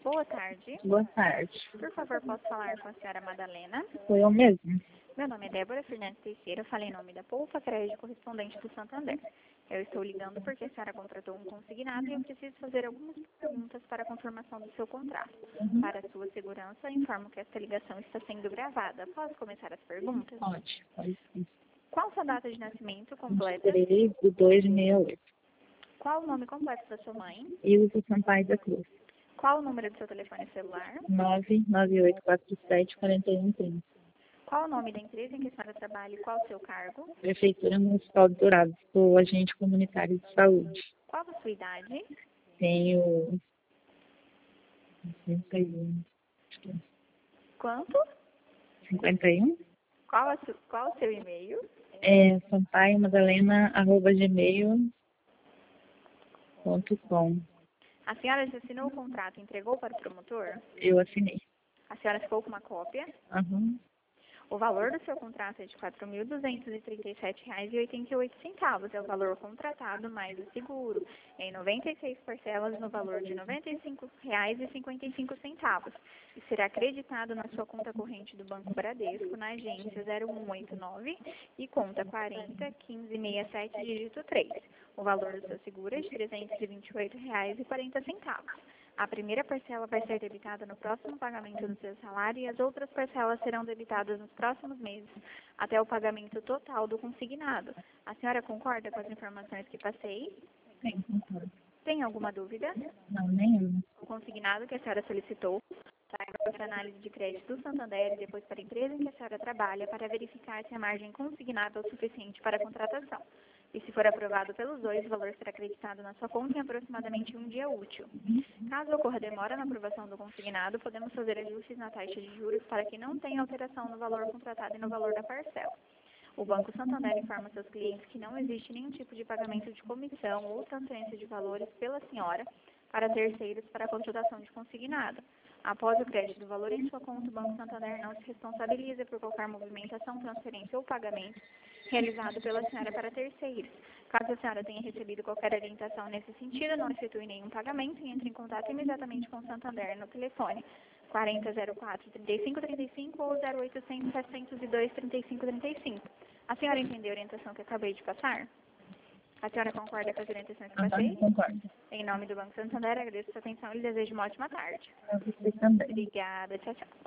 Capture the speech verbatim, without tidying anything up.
Boa tarde. Boa tarde. Por favor, posso falar com a senhora Madalena? Sou eu mesmo. Meu nome é Débora Fernandes Teixeira, falei em nome da Poupa Crédito correspondente do Santander. Eu estou ligando porque a senhora contratou um consignado e eu preciso fazer algumas perguntas para a confirmação do seu contrato. Uhum. Para a sua segurança, informo que esta ligação está sendo gravada. Posso começar as perguntas? Pode, pode sim. Qual sua data de nascimento completa? três do dois de sessenta e oito. Qual o nome completo da sua mãe? Ilza Sampaio da Cruz. Qual o número do seu telefone celular? nove nove oito quatro sete quatro um três zero. Qual o nome da empresa em que a senhora trabalha e qual o seu cargo? Prefeitura Municipal de Dourados. Sou agente comunitário de saúde. Qual a sua idade? Tenho cinquenta e um. Acho que é Quanto? cinquenta e um? Qual, a su... Qual o seu e-mail? É sampaio madalena arroba gmail ponto com. A senhora já assinou o contrato e entregou para o promotor? Eu assinei. A senhora ficou com uma cópia? Uhum. O valor do seu contrato é de quatro mil duzentos e trinta e sete reais e oitenta e oito centavos. É o valor contratado mais o seguro, em noventa e seis parcelas no valor de noventa e cinco reais e cinquenta e cinco centavos. E será acreditado na sua conta corrente do Banco Bradesco, na agência zero um oito nove e conta quarenta, quinze, sessenta e sete, dígito três. O valor do seu seguro é de trezentos e vinte e oito reais e quarenta centavos. A primeira parcela vai ser debitada no próximo pagamento do seu salário e as outras parcelas serão debitadas nos próximos meses, até o pagamento total do consignado. A senhora concorda com as informações que passei? Sim, concordo. Tem alguma dúvida? Não, nenhuma. O consignado que a senhora solicitou vai para a análise de crédito do Santander e depois para a empresa em que a senhora trabalha para verificar se a margem consignada é o suficiente para a contratação. E se for aprovado pelos dois, o valor será acreditado na sua conta em aproximadamente um dia útil. Caso ocorra demora na aprovação do consignado, podemos fazer ajustes na taxa de juros para que não tenha alteração no valor contratado e no valor da parcela. O Banco Santander informa seus clientes que não existe nenhum tipo de pagamento de comissão ou transferência de valores pela senhora para terceiros para a contratação de consignado. Após o crédito do valor em sua conta, o Banco Santander não se responsabiliza por qualquer movimentação, transferência ou pagamento realizado pela senhora para terceiros. Caso a senhora tenha recebido qualquer orientação nesse sentido, não efetue nenhum pagamento e entre em contato imediatamente com o Santander no telefone quarenta, zero quatro, trinta e cinco, trinta e cinco ou zero oitocentos, setecentos e dois, trinta e cinco, trinta e cinco. A senhora entendeu a orientação que acabei de passar? A senhora concorda com as orientações que passei? Uhum, concordo. Em nome do Banco Santander, agradeço a sua atenção e lhe desejo uma ótima tarde. Para você também. Obrigada. Tchau, tchau.